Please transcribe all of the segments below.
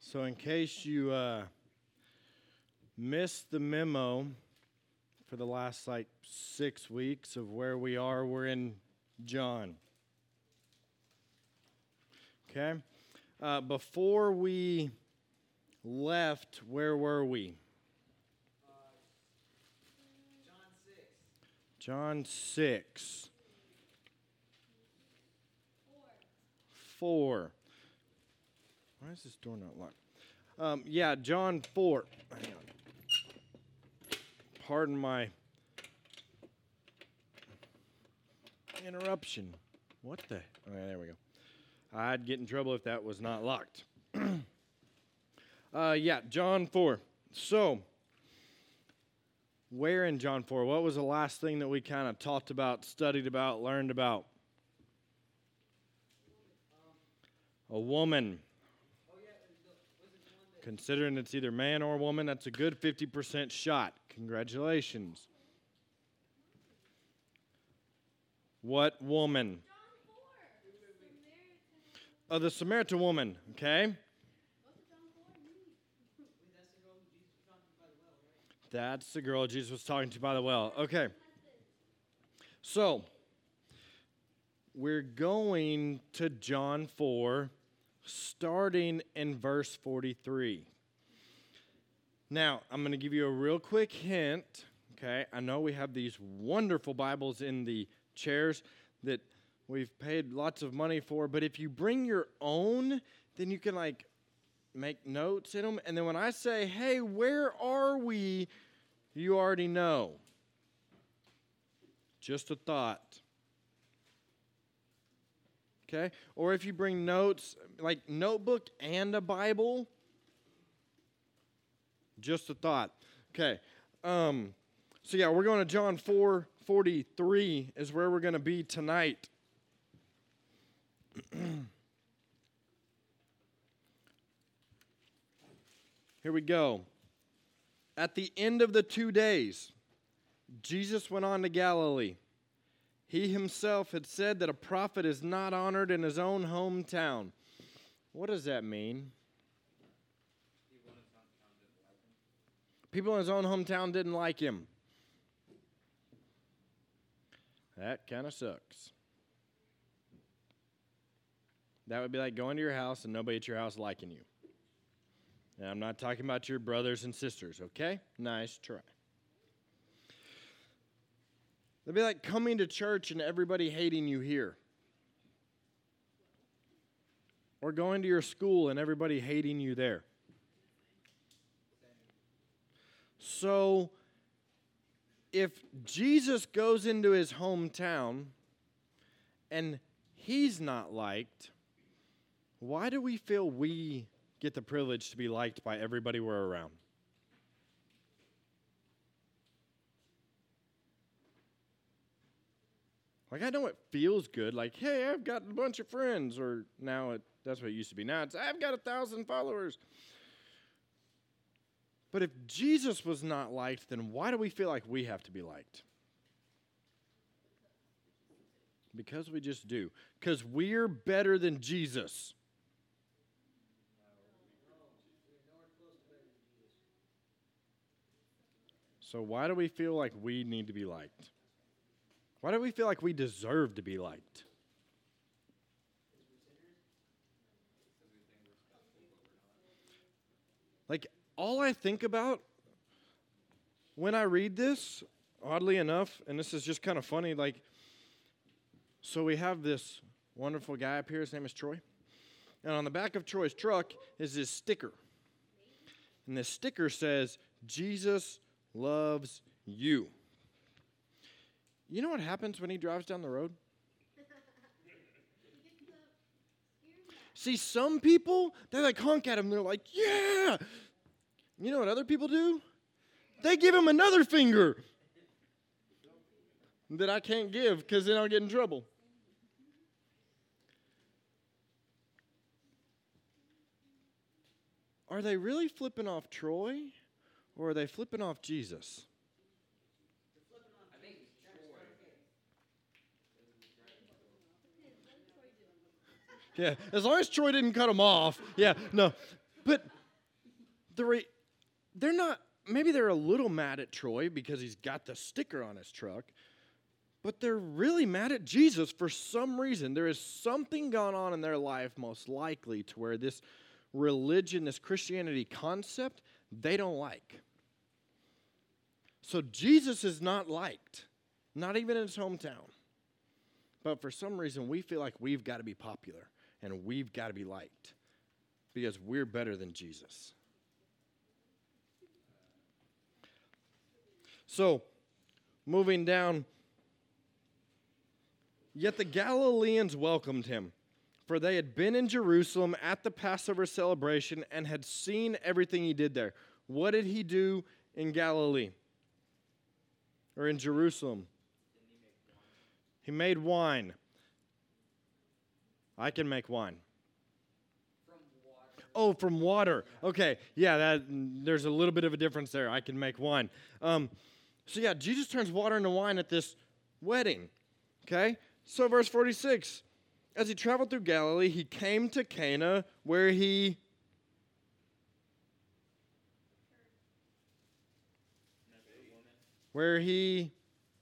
So in case you missed the memo for the last 6 weeks of where we are, we're in John. Okay? Before we left, where were we? John 6. 4. Why is this door not locked? John 4. Hang on. Pardon my interruption. What the? Okay, there we go. I'd get in trouble if that was not locked. John 4. So, where in John 4? What was the last thing that we kind of talked about, studied about, learned about? A woman. Considering it's either man or woman, that's a good 50% shot. Congratulations. What woman? Oh, the Samaritan woman, okay? That's the girl Jesus was talking to by the well. Okay. So, we're going to John 4, starting in verse 43. Now, I'm going to give you a real quick hint, okay? I know we have these wonderful Bibles in the chairs that we've paid lots of money for, but if you bring your own, then you can make notes in them, and then when I say, hey, where are we, you already know. Just a thought. Okay? Or if you bring notes, like notebook and a Bible, just a thought. Okay. We're going to John 4:43 is where we're going to be tonight. Here we go. At the end of the 2 days, Jesus went on to Galilee. He himself had said that a prophet is not honored in his own hometown. What does that mean? People in his own hometown didn't like him. That kind of sucks. That would be like going to your house and nobody at your house liking you. And I'm not talking about your brothers and sisters, okay? Nice try. It'd be like coming to church and everybody hating you here. Or going to your school and everybody hating you there. So, if Jesus goes into his hometown and he's not liked, why do we feel we get the privilege to be liked by everybody we're around? I know it feels good. Hey, I've got a bunch of friends. Or now that's what it used to be. Now it's, I've got 1,000 followers. But if Jesus was not liked, then why do we feel like we have to be liked? Because we just do. Because we're better than Jesus. So why do we feel like we need to be liked? Why do we feel like we deserve to be liked? All I think about when I read this, oddly enough, and this is just kind of funny, so we have this wonderful guy up here, his name is Troy, and on the back of Troy's truck is this sticker, and this sticker says, Jesus loves you. You know what happens when he drives down the road? See, some people, they honk at him, they're like, yeah! You know what other people do? They give him another finger that I can't give because then I'll get in trouble. Are they really flipping off Troy, or are they flipping off Jesus? Yeah, as long as Troy didn't cut him off. Yeah, no. But they're not, maybe they're a little mad at Troy because he's got the sticker on his truck, but they're really mad at Jesus for some reason. There is something going on in their life, most likely, to where this religion, this Christianity concept, they don't like. So Jesus is not liked, not even in his hometown. But for some reason, we feel like we've got to be popular and we've got to be liked because we're better than Jesus. So, moving down, yet the Galileans welcomed him, for they had been in Jerusalem at the Passover celebration and had seen everything he did there. What did he do in Galilee? Or in Jerusalem? He made wine. I can make wine. From water. Oh, from water. Okay, yeah, there's a little bit of a difference there. I can make wine. So yeah, Jesus turns water into wine at this wedding. Okay? So verse 46, as he traveled through Galilee, he came to Cana where he... Where he...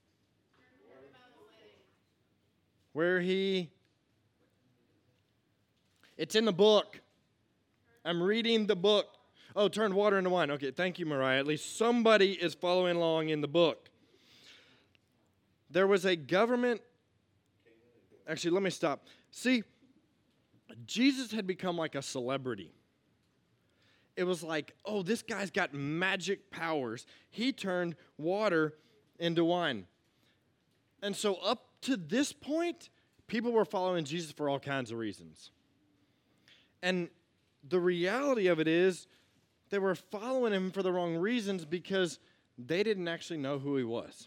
It's in the book. I'm reading the book. Oh, turned water into wine. Okay, thank you, Mariah. At least somebody is following along in the book. There was a government... Actually, let me stop. See, Jesus had become like a celebrity. It was like, oh, this guy's got magic powers. He turned water into wine. And so up to this point, people were following Jesus for all kinds of reasons. And the reality of it is, they were following him for the wrong reasons because they didn't actually know who he was.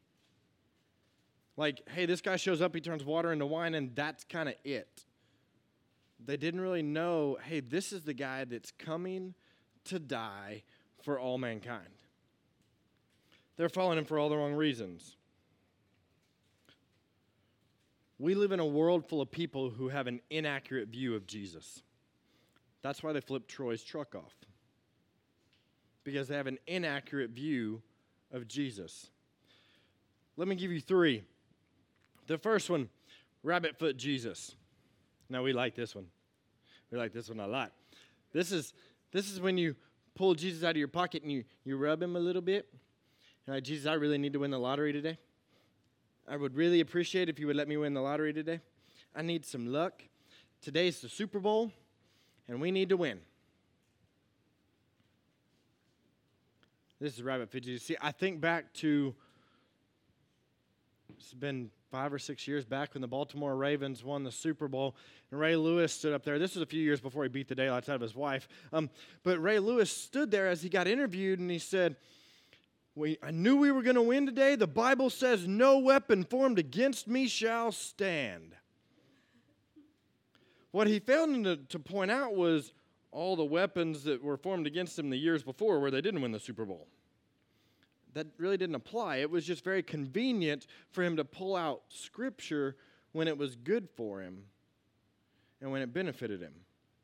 Like, hey, this guy shows up, he turns water into wine, and that's kind of it. They didn't really know, hey, this is the guy that's coming to die for all mankind. They're following him for all the wrong reasons. We live in a world full of people who have an inaccurate view of Jesus. That's why they flipped Troy's truck off. Because they have an inaccurate view of Jesus. Let me give you 3. The first one, rabbit foot Jesus. Now, we like this one. We like this one a lot. This is when you pull Jesus out of your pocket and you rub him a little bit. You're like, Jesus, I really need to win the lottery today. I would really appreciate if you would let me win the lottery today. I need some luck. Today's the Super Bowl, and we need to win. This is rabbit foot Jesus. See, I think back to, it's been 5 or 6 years back when the Baltimore Ravens won the Super Bowl, and Ray Lewis stood up there. This was a few years before he beat the daylights out of his wife. But Ray Lewis stood there as he got interviewed, and he said, I knew we were going to win today. The Bible says, no weapon formed against me shall stand. What he failed to point out was all the weapons that were formed against him the years before where they didn't win the Super Bowl. That really didn't apply. It was just very convenient for him to pull out Scripture when it was good for him and when it benefited him.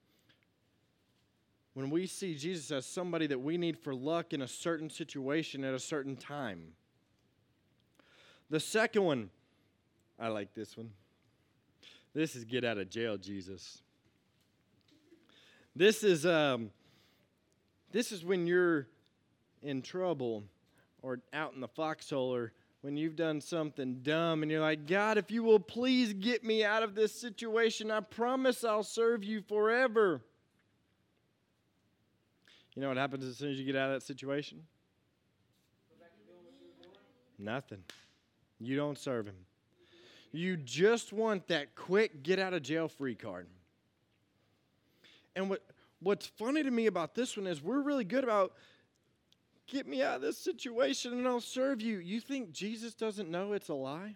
When we see Jesus as somebody that we need for luck in a certain situation at a certain time. The second one, I like this one. This is get out of jail, Jesus. This is when you're in trouble or out in the foxhole or when you've done something dumb and you're like, God, if you will please get me out of this situation, I promise I'll serve you forever. You know what happens as soon as you get out of that situation? Nothing. You don't serve him. You just want that quick get out of jail free card. And what's funny to me about this one is we're really good about get me out of this situation and I'll serve you. You think Jesus doesn't know it's a lie?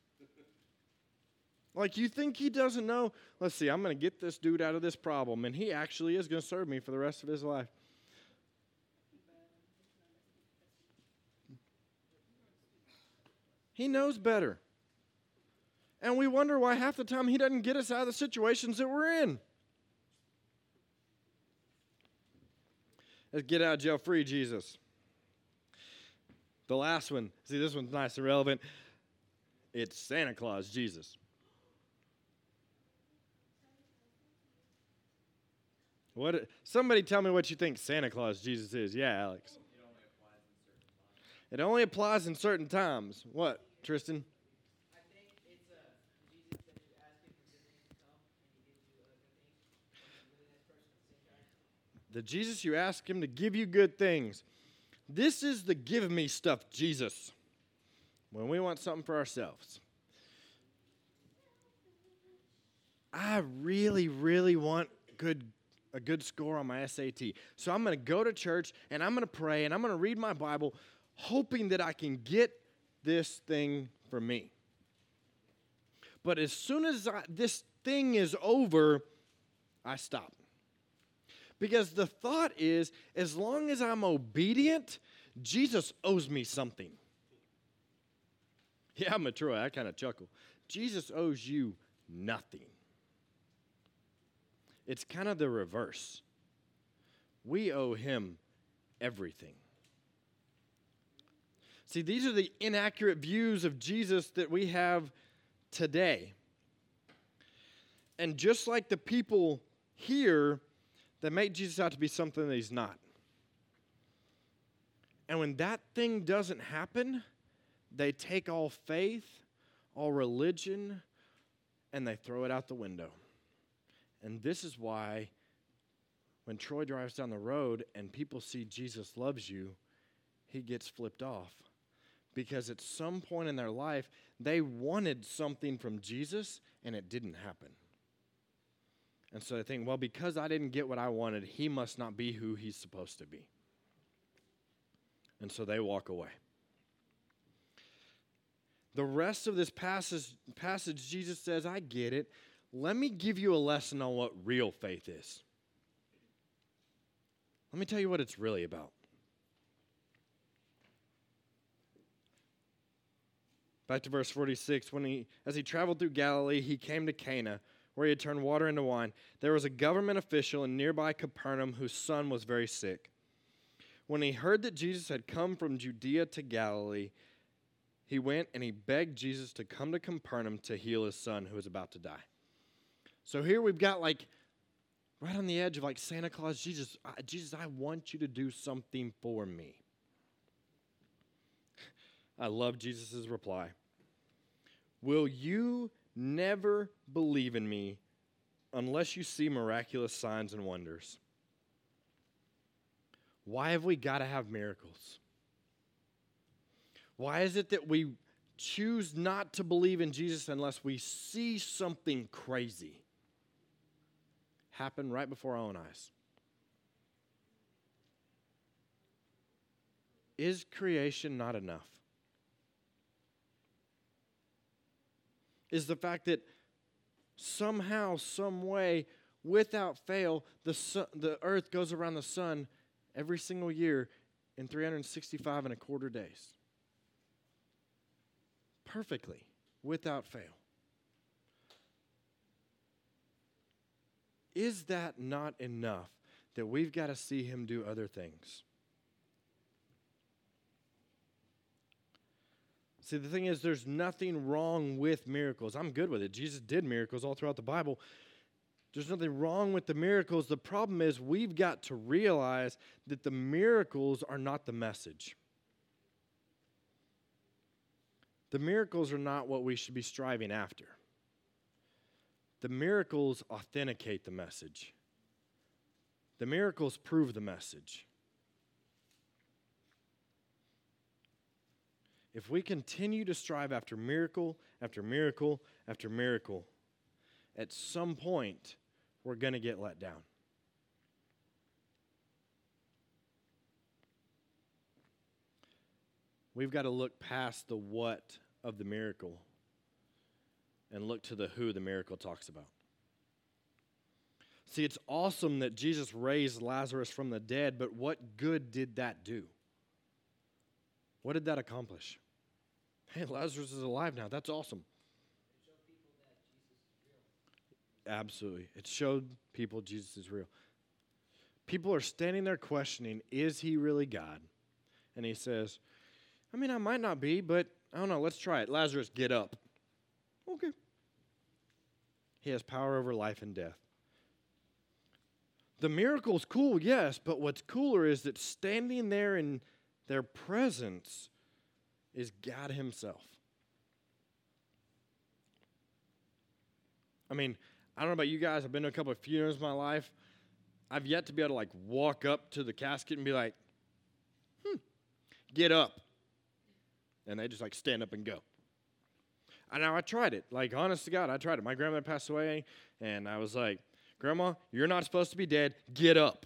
Like you think he doesn't know, let's see, I'm going to get this dude out of this problem and he actually is going to serve me for the rest of his life. He knows better. And we wonder why half the time he doesn't get us out of the situations that we're in. Let's get out of jail free Jesus. The last one, see, this one's nice and relevant. It's Santa Claus Jesus. Somebody tell me what you think Santa Claus Jesus is. Yeah, Alex. It only applies in certain times. What, Tristan? I think it's Jesus that you ask him for good things to come, and he gives you good things. He's a really nice person at the same time. The Jesus you ask him to give you good things. This is the give me stuff Jesus. When we want something for ourselves. I really, really want a good score on my SAT. So I'm going to go to church and I'm going to pray and I'm going to read my Bible hoping that I can get this thing for me. But as soon as this thing is over, I stop. Because the thought is, as long as I'm obedient, Jesus owes me something. Yeah, I'm a Troy. I kind of chuckle. Jesus owes you nothing. It's kind of the reverse. We owe him everything. See, these are the inaccurate views of Jesus that we have today. And just like the people here that make Jesus out to be something that he's not. And when that thing doesn't happen, they take all faith, all religion, and they throw it out the window. And this is why when Troy drives down the road and people see Jesus loves you, he gets flipped off. Because at some point in their life, they wanted something from Jesus and it didn't happen. And so they think, well, because I didn't get what I wanted, he must not be who he's supposed to be. And so they walk away. The rest of this passage, Jesus says, I get it. Let me give you a lesson on what real faith is. Let me tell you what it's really about. Back to verse 46. As he traveled through Galilee, he came to Cana, where he had turned water into wine. There was a government official in nearby Capernaum whose son was very sick. When he heard that Jesus had come from Judea to Galilee, he went and he begged Jesus to come to Capernaum to heal his son who was about to die. So here we've got right on the edge of Santa Claus, Jesus, I want you to do something for me. I love Jesus' reply. Will you never believe in me unless you see miraculous signs and wonders? Why have we got to have miracles? Why is it that we choose not to believe in Jesus unless we see something crazy happen right before our own eyes? Is creation not enough? Is the fact that somehow, some way, without fail, the earth goes around the sun every single year in 365 and a quarter days. Perfectly, without fail. Is that not enough that we've got to see him do other things? See, the thing is, there's nothing wrong with miracles. I'm good with it. Jesus did miracles all throughout the Bible. There's nothing wrong with the miracles. The problem is we've got to realize that the miracles are not the message. The miracles are not what we should be striving after. The miracles authenticate the message. The miracles prove the message. If we continue to strive after miracle, after miracle, after miracle, at some point, we're going to get let down. We've got to look past the what of the miracle and look to the who the miracle talks about. See, it's awesome that Jesus raised Lazarus from the dead, but what good did that do? What did that accomplish? Hey, Lazarus is alive now. That's awesome. Absolutely. It showed people Jesus is real. People are standing there questioning, is he really God? And he says, I mean, I might not be, but I don't know. Let's try it. Lazarus, get up. Okay. He has power over life and death. The miracle's cool, yes, but what's cooler is that standing there in their presence is God himself. I mean, I don't know about you guys. I've been to a couple of funerals in my life. I've yet to be able to like walk up to the casket and be like, get up. And they just like stand up and go. And now I tried it. Like, honest to God, I tried it. My grandmother passed away, and I was like, Grandma, you're not supposed to be dead. Get up.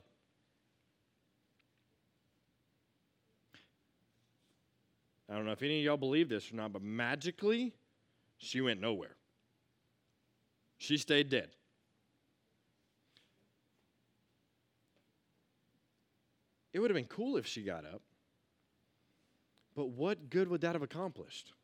I don't know if any of y'all believe this or not, but magically, she went nowhere. She stayed dead. It would have been cool if she got up. But what good would that have accomplished?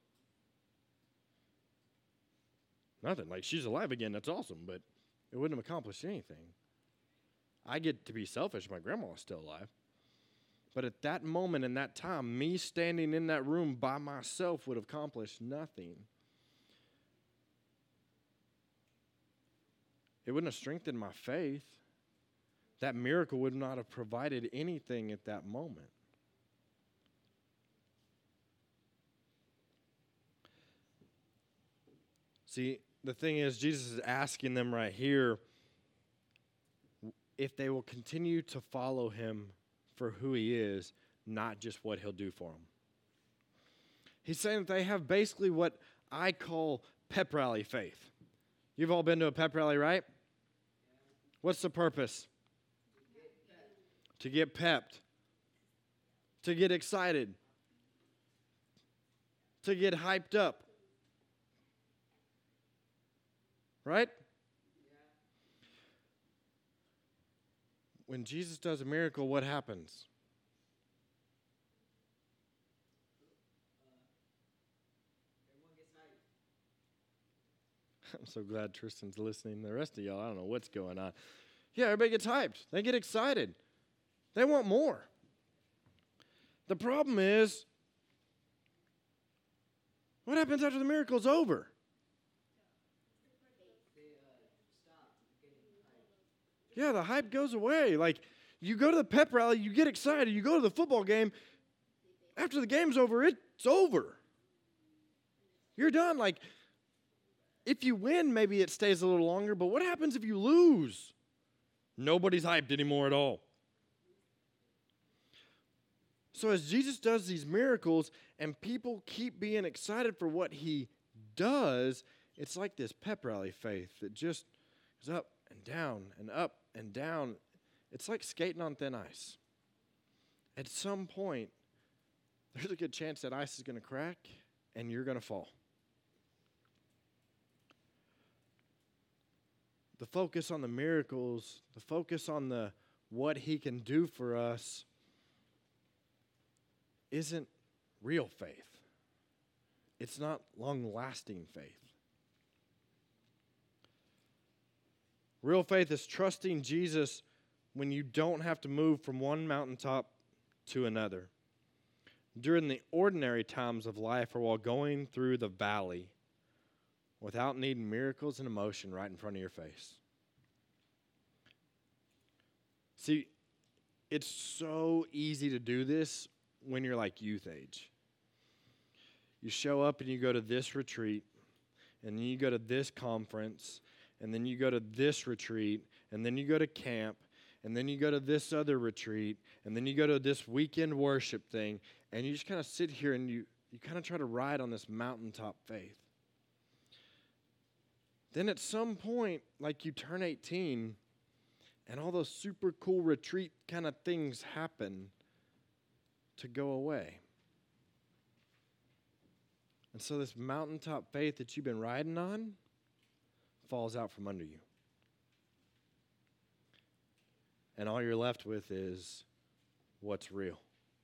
Nothing. Like, she's alive again. That's awesome, but it wouldn't have accomplished anything. I get to be selfish. My grandma was still alive. But at that moment, in that time, me standing in that room by myself would have accomplished nothing. It wouldn't have strengthened my faith. That miracle would not have provided anything at that moment. See, the thing is, Jesus is asking them right here if they will continue to follow him for who he is, not just what he'll do for them. He's saying that they have basically what I call pep rally faith. You've all been to a pep rally, right? What's the purpose? To get pepped. To get excited. To get hyped up. Right? When Jesus does a miracle, what happens? Everyone gets hyped. I'm so glad Tristan's listening. The rest of y'all, I don't know what's going on. Yeah, everybody gets hyped. They get excited. They want more. The problem is, what happens after the miracle's over? Yeah, the hype goes away. Like, you go to the pep rally, you get excited, you go to the football game. After the game's over, it's over. You're done. Like, if you win, maybe it stays a little longer, but what happens if you lose? Nobody's hyped anymore at all. So as Jesus does these miracles and people keep being excited for what he does, it's like this pep rally faith that just goes up and down and up and down. It's like skating on thin ice. At some point, there's a good chance that ice is going to crack and you're going to fall. The focus on the miracles, the focus on the what he can do for us isn't real faith. It's not long-lasting faith. Real faith is trusting Jesus when you don't have to move from one mountaintop to another. During the ordinary times of life or while going through the valley without needing miracles and emotion right in front of your face. See, it's so easy to do this when you're like youth age. You show up and you go to this retreat, and then you go to this conference, and then you go to this retreat, and then you go to camp, and then you go to this other retreat, and then you go to this weekend worship thing, and you just kind of sit here and you kind of try to ride on this mountaintop faith. Then at some point, like you turn 18, and all those super cool retreat kind of things happen to go away. And so this mountaintop faith that you've been riding on falls out from under you. And all you're left with is what's real.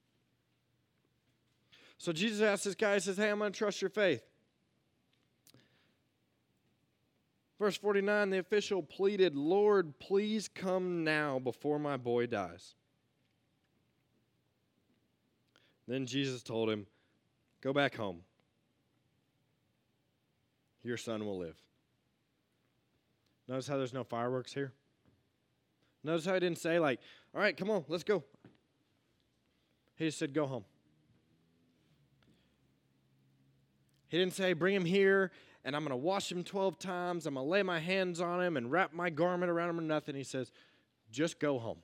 So Jesus asks this guy, he says, hey, I'm going to trust your faith. Verse 49, the official pleaded, Lord, please come now before my boy dies. Then Jesus told him, go back home. Your son will live. Notice how there's no fireworks here? Notice how he didn't say, like, all right, come on, let's go. He just said, go home. He didn't say, bring him here, and I'm going to wash him 12 times. I'm going to lay my hands on him and wrap my garment around him or nothing. He says, just go home.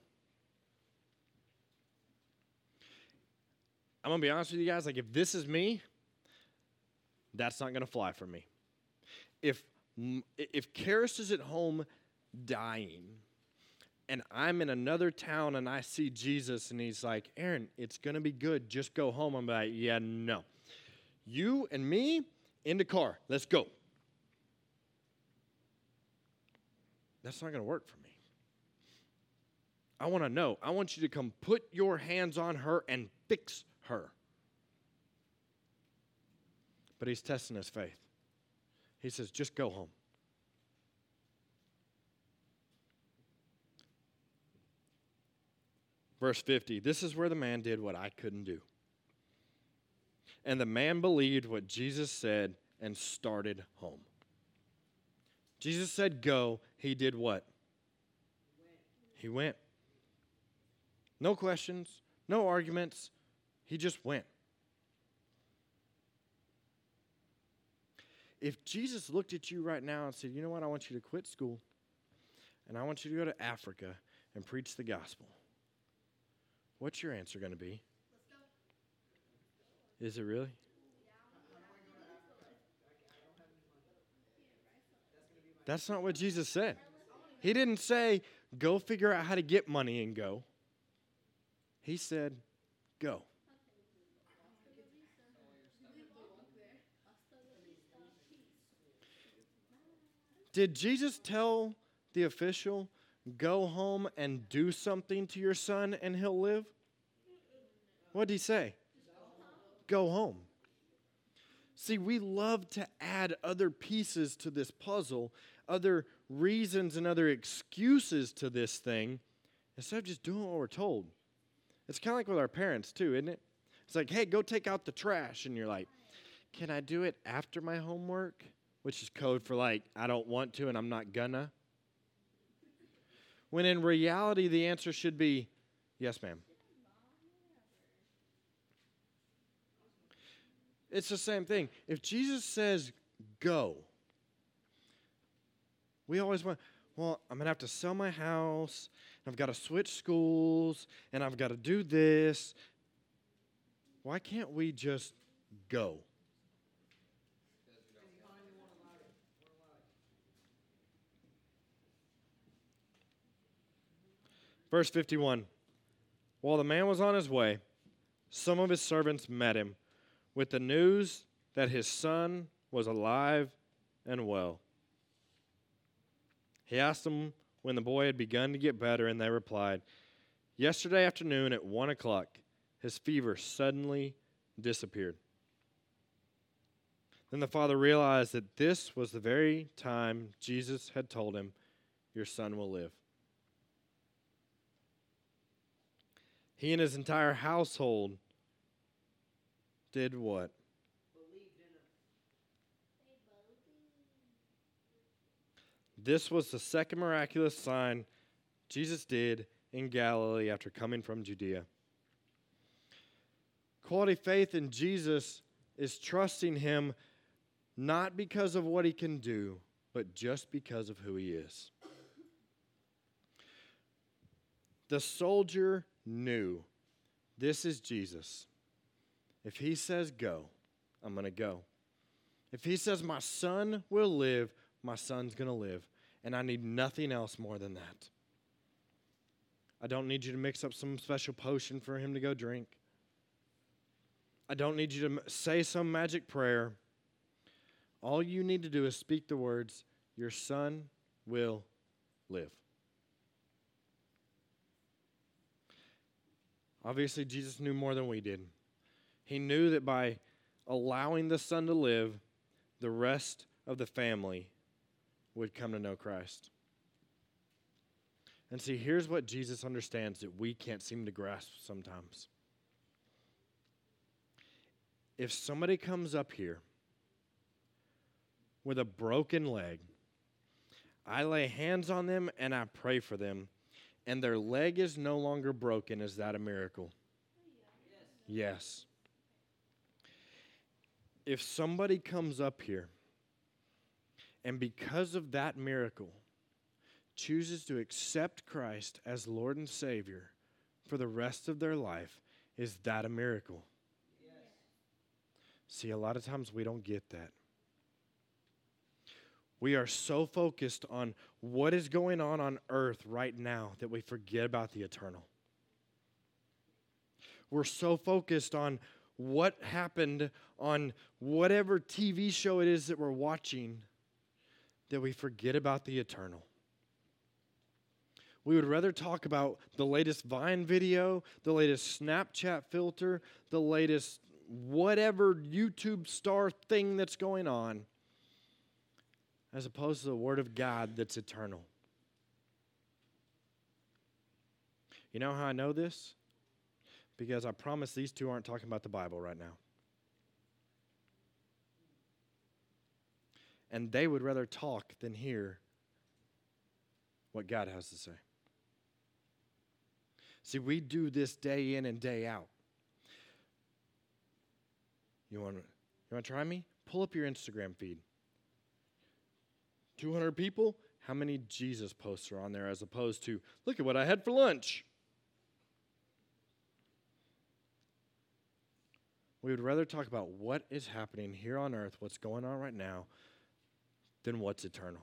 I'm going to be honest with you guys. Like, if this is me, that's not going to fly for me. If Karis is at home dying, and I'm in another town and I see Jesus and he's like, Aaron, it's going to be good. Just go home. I'm like, yeah, no. You and me in the car. Let's go. That's not going to work for me. I want to know. I want you to come put your hands on her and fix her. But he's testing his faith. He says, just go home. Verse 50, this is where the man did what I couldn't do. And the man believed what Jesus said and started home. Jesus said go. He did what? He went. No questions, no arguments. He just went. If Jesus looked at you right now and said, you know what, I want you to quit school, and I want you to go to Africa and preach the gospel, what's your answer going to be? Is it really? That's not what Jesus said. He didn't say, go figure out how to get money and go. He said, go. Did Jesus tell the official, go home and do something to your son and he'll live? What did he say? Go home. See, we love to add other pieces to this puzzle, other reasons and other excuses to this thing, instead of just doing what we're told. It's kind of like with our parents too, isn't it? It's like, hey, go take out the trash. And you're like, can I do it after my homework? Which is code for like, I don't want to and I'm not gonna. When in reality, the answer should be, yes, ma'am. It's the same thing. If Jesus says, go, we always want, well, I'm going to have to sell my house, and I've got to switch schools, and I've got to do this. Why can't we just go? Verse 51, while the man was on his way, some of his servants met him with the news that his son was alive and well. He asked them when the boy had begun to get better, and they replied, yesterday afternoon at 1 o'clock, his fever suddenly disappeared. Then the father realized that this was the very time Jesus had told him, your son will live. He and his entire household did what? Believed in him. This was the second miraculous sign Jesus did in Galilee after coming from Judea. Quality faith in Jesus is trusting him not because of what he can do, but just because of who he is. The soldier knew, this is Jesus. If he says go, I'm going to go. If he says my son will live, my son's going to live. And I need nothing else more than that. I don't need you to mix up some special potion for him to go drink. I don't need you to say some magic prayer. All you need to do is speak the words, your son will live. Obviously, Jesus knew more than we did. He knew that by allowing the son to live, the rest of the family would come to know Christ. And see, here's what Jesus understands that we can't seem to grasp sometimes. If somebody comes up here with a broken leg, I lay hands on them and I pray for them, and their leg is no longer broken, is that a miracle? Yes. If somebody comes up here and because of that miracle chooses to accept Christ as Lord and Savior for the rest of their life, is that a miracle? Yes. See, a lot of times we don't get that. We are so focused on what is going on earth right now that we forget about the eternal. We're so focused on what happened on whatever TV show it is that we're watching that we forget about the eternal. We would rather talk about the latest Vine video, the latest Snapchat filter, the latest whatever YouTube star thing that's going on, as opposed to the Word of God that's eternal. You know how I know this? Because I promise these two aren't talking about the Bible right now. And they would rather talk than hear what God has to say. See, we do this day in and day out. You want to try me? Pull up your Instagram feed. 200 people? How many Jesus posts are on there as opposed to, look at what I had for lunch? We would rather talk about what is happening here on earth, what's going on right now, than what's eternal.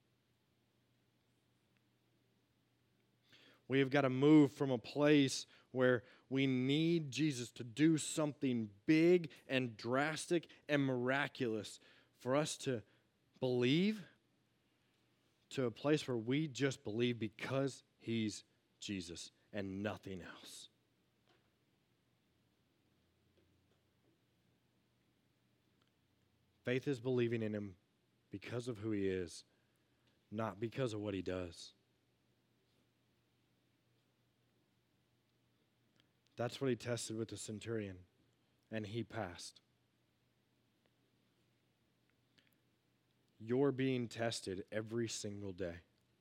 We have got to move from a place where we need Jesus to do something big and drastic and miraculous for us to believe, to a place where we just believe because he's Jesus and nothing else. Faith is believing in him because of who he is, not because of what he does. That's what he tested with the centurion, and he passed. You're being tested every single day.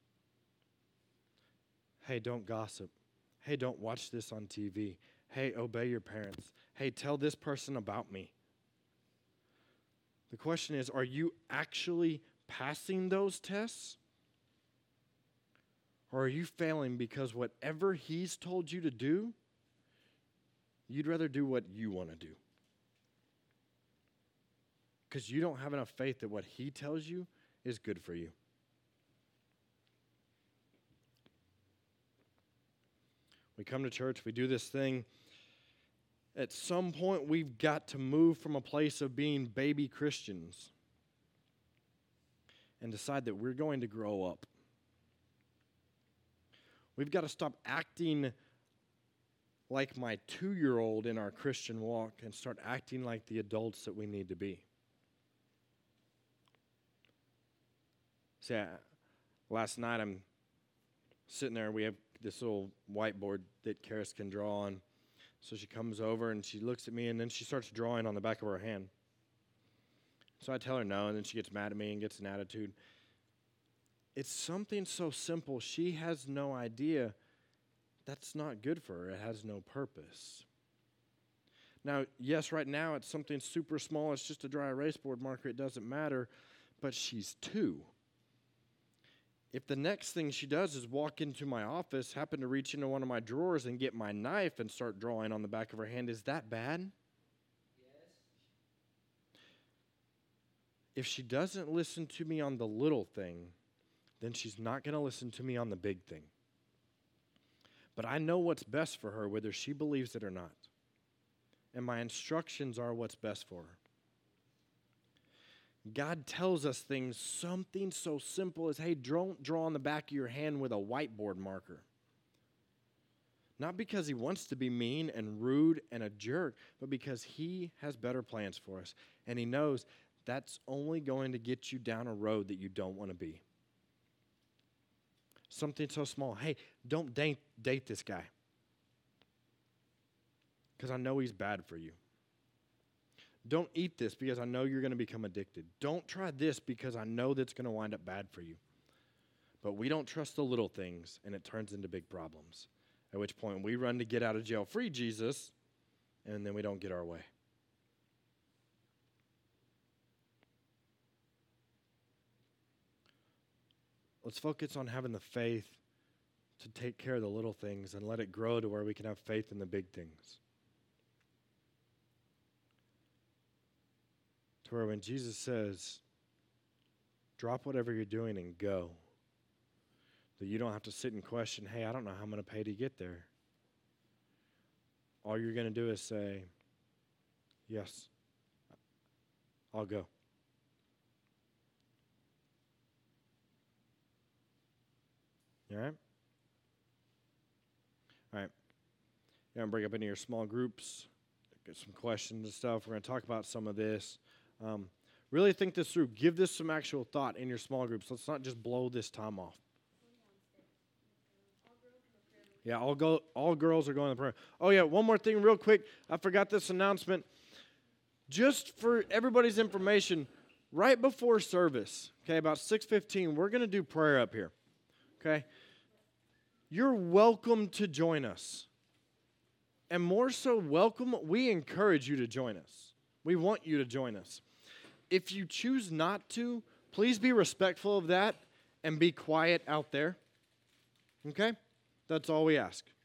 Hey, don't gossip. Hey, don't watch this on TV. Hey, obey your parents. Hey, tell this person about me. The question is, are you actually passing those tests? Or are you failing because whatever he's told you to do, you'd rather do what you want to do? Because you don't have enough faith that what he tells you is good for you. We come to church, we do this thing. At some point, we've got to move from a place of being baby Christians and decide that we're going to grow up. We've got to stop acting like my 2-year-old in our Christian walk and start acting like the adults that we need to be. See, last night I'm sitting there. We have this little whiteboard that Karis can draw on. So she comes over and she looks at me and then she starts drawing on the back of her hand. So I tell her no, and then she gets mad at me and gets an attitude. It's something so simple. She has no idea that's not good for her. It has no purpose. Now, yes, right now it's something super small. It's just a dry erase board marker. It doesn't matter. But she's 2. If the next thing she does is walk into my office, happen to reach into one of my drawers and get my knife and start drawing on the back of her hand, is that bad? Yes. If she doesn't listen to me on the little thing, then she's not going to listen to me on the big thing. But I know what's best for her, whether she believes it or not. And my instructions are what's best for her. God tells us things, something so simple as, hey, don't draw on the back of your hand with a whiteboard marker. Not because he wants to be mean and rude and a jerk, but because he has better plans for us. And he knows that's only going to get you down a road that you don't want to be. Something so small. Hey, don't date this guy, because I know he's bad for you. Don't eat this because I know you're going to become addicted. Don't try this because I know that's going to wind up bad for you. But we don't trust the little things, and it turns into big problems, at which point we run to get out of jail free Jesus, and then we don't get our way. Let's focus on having the faith to take care of the little things and let it grow to where we can have faith in the big things. To where when Jesus says, drop whatever you're doing and go, that you don't have to sit and question, hey, I don't know how I'm going to pay to get there. All you're going to do is say, yes, I'll go. You all right? All right. You're going to break up into your small groups, get some questions and stuff. We're going to talk about some of this. Really think this through. Give this some actual thought in your small groups. Let's not just blow this time off. Yeah, all girls are going to the prayer. Oh, yeah, one more thing real quick. I forgot this announcement. Just for everybody's information, right before service, okay, about 6:15, we're going to do prayer up here, okay? You're welcome to join us. And more so, welcome, we encourage you to join us. We want you to join us. If you choose not to, please be respectful of that and be quiet out there, okay? That's all we ask.